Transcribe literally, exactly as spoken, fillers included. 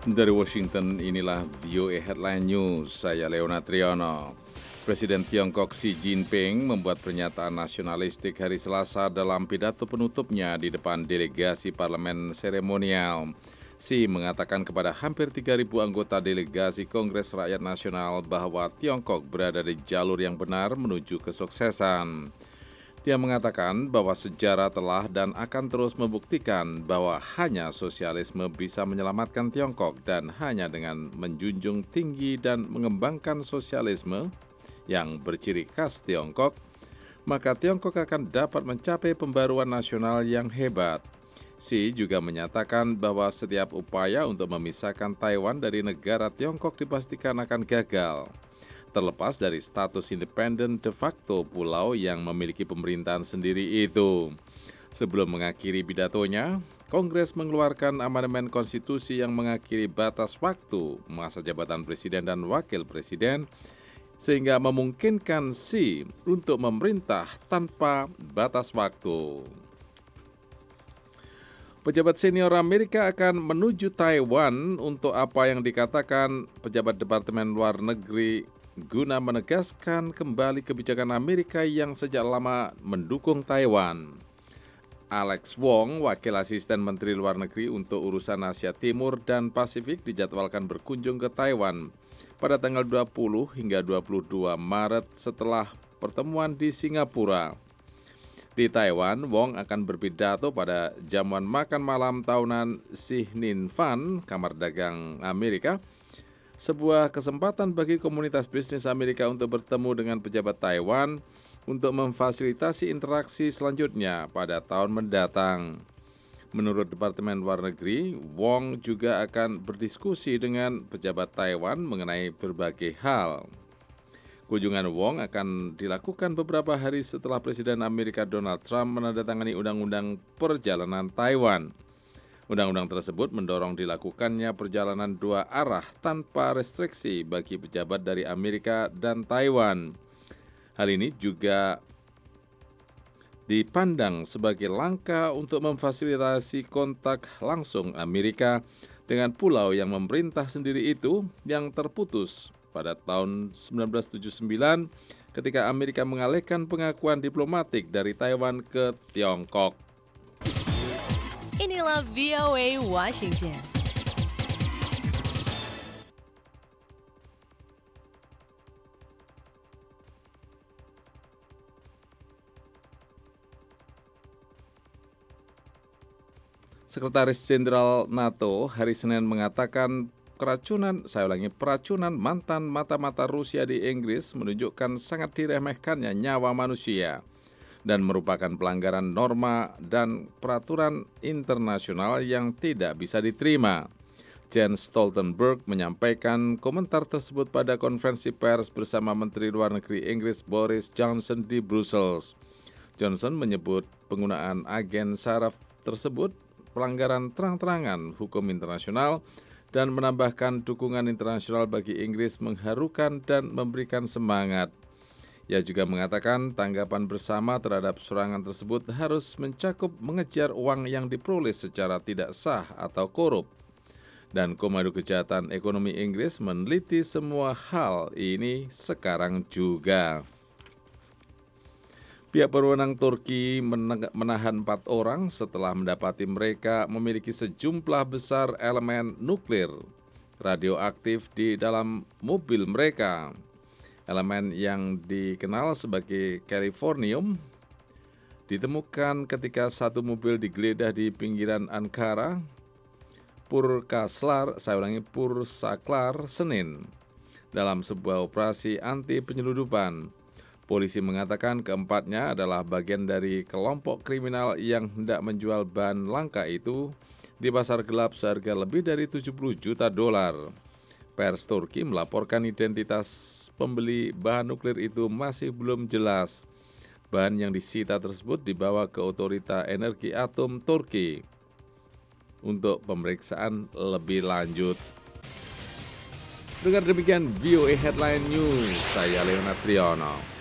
Dari Washington, inilah V O A Headline News, saya Leona Triyono. Presiden Tiongkok Xi Jinping membuat pernyataan nasionalistik hari Selasa dalam pidato penutupnya di depan delegasi parlemen seremonial. Xi mengatakan kepada hampir tiga ribu anggota delegasi Kongres Rakyat Nasional bahwa Tiongkok berada di jalur yang benar menuju kesuksesan. Dia mengatakan bahwa sejarah telah dan akan terus membuktikan bahwa hanya sosialisme bisa menyelamatkan Tiongkok dan hanya dengan menjunjung tinggi dan mengembangkan sosialisme yang berciri khas Tiongkok, maka Tiongkok akan dapat mencapai pembaruan nasional yang hebat. Xi juga menyatakan bahwa setiap upaya untuk memisahkan Taiwan dari negara Tiongkok dipastikan akan gagal, terlepas dari status independen de facto pulau yang memiliki pemerintahan sendiri itu. Sebelum mengakhiri pidatonya, Kongres mengeluarkan amandemen konstitusi yang mengakhiri batas waktu masa jabatan presiden dan wakil presiden, sehingga memungkinkan Xi untuk memerintah tanpa batas waktu. Pejabat senior Amerika akan menuju Taiwan untuk apa yang dikatakan pejabat Departemen Luar Negeri guna menegaskan kembali kebijakan Amerika yang sejak lama mendukung Taiwan. Alex Wong, Wakil Asisten Menteri Luar Negeri untuk urusan Asia Timur dan Pasifik, dijadwalkan berkunjung ke Taiwan pada tanggal dua puluh hingga dua puluh dua Maret setelah pertemuan di Singapura. Di Taiwan, Wong akan berpidato pada jamuan makan malam tahunan Si Nin Fan, Kamar Dagang Amerika, sebuah kesempatan bagi komunitas bisnis Amerika untuk bertemu dengan pejabat Taiwan untuk memfasilitasi interaksi selanjutnya pada tahun mendatang. Menurut Departemen Luar Negeri, Wong juga akan berdiskusi dengan pejabat Taiwan mengenai berbagai hal. Kunjungan Wong akan dilakukan beberapa hari setelah Presiden Amerika Donald Trump menandatangani Undang-Undang Perjalanan Taiwan. Undang-undang tersebut mendorong dilakukannya perjalanan dua arah tanpa restriksi bagi pejabat dari Amerika dan Taiwan. Hal ini juga dipandang sebagai langkah untuk memfasilitasi kontak langsung Amerika dengan pulau yang memerintah sendiri itu yang terputus pada tahun sembilan belas tujuh puluh sembilan ketika Amerika mengalihkan pengakuan diplomatik dari Taiwan ke Tiongkok. Inilah V O A Washington. Sekretaris Jenderal NATO hari Senin mengatakan keracunan, saya ulangi, peracunan mantan mata-mata Rusia di Inggris menunjukkan sangat diremehkannya nyawa manusia dan merupakan pelanggaran norma dan peraturan internasional yang tidak bisa diterima. Jens Stoltenberg menyampaikan komentar tersebut pada konferensi pers bersama Menteri Luar Negeri Inggris Boris Johnson di Brussels. Johnson menyebut penggunaan agen saraf tersebut pelanggaran terang-terangan hukum internasional dan menambahkan dukungan internasional bagi Inggris mengharukan dan memberikan semangat. Ia juga mengatakan tanggapan bersama terhadap serangan tersebut harus mencakup mengejar uang yang diperoleh secara tidak sah atau korup. Dan Komando Kejahatan Ekonomi Inggris meneliti semua hal ini sekarang juga. Pihak berwenang Turki menahan empat orang setelah mendapati mereka memiliki sejumlah besar elemen nuklir radioaktif di dalam mobil mereka. Elemen yang dikenal sebagai californium ditemukan ketika satu mobil digeledah di pinggiran Ankara, Purkaslar, saya ulangi Pursaklar, Senin, dalam sebuah operasi anti penyeludupan. Polisi mengatakan keempatnya adalah bagian dari kelompok kriminal yang hendak menjual bahan langka itu di pasar gelap seharga lebih dari tujuh puluh juta dolar. Pers Turki melaporkan identitas pembeli bahan nuklir itu masih belum jelas. Bahan yang disita tersebut dibawa ke Otorita Energi Atom Turki untuk pemeriksaan lebih lanjut. Dengar demikian V O A Headline News, saya Leona Triyono.